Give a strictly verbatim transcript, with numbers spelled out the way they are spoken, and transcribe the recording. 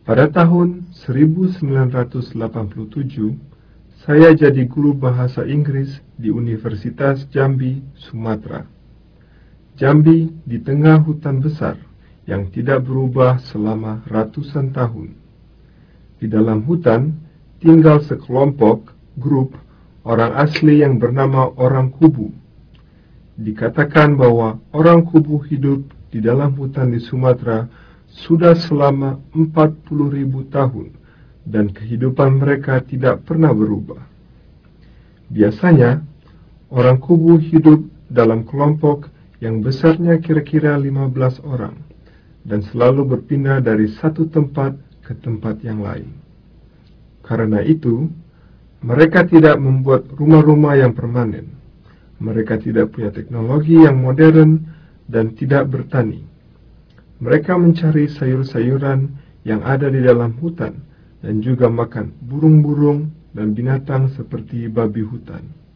Pada tahun seribu sembilan ratus delapan puluh tujuh, saya jadi guru bahasa Inggris di Universitas Jambi, Sumatera. Jambi di tengah hutan besar yang tidak berubah selama ratusan tahun. Di dalam hutan tinggal sekelompok grup orang asli yang bernama orang Kubu. Dikatakan bahwa orang Kubu hidup di dalam hutan di Sumatera sudah selama empat puluh ribu tahun dan kehidupan mereka tidak pernah berubah. Biasanya, orang Kubu hidup dalam kelompok yang besarnya kira-kira lima belas orang dan selalu berpindah dari satu tempat ke tempat yang lain. Karena itu, mereka tidak membuat rumah-rumah yang permanen. Mereka tidak punya teknologi yang modern dan tidak bertani. Mereka mencari sayur-sayuran yang ada di dalam hutan dan juga makan burung-burung dan binatang seperti babi hutan.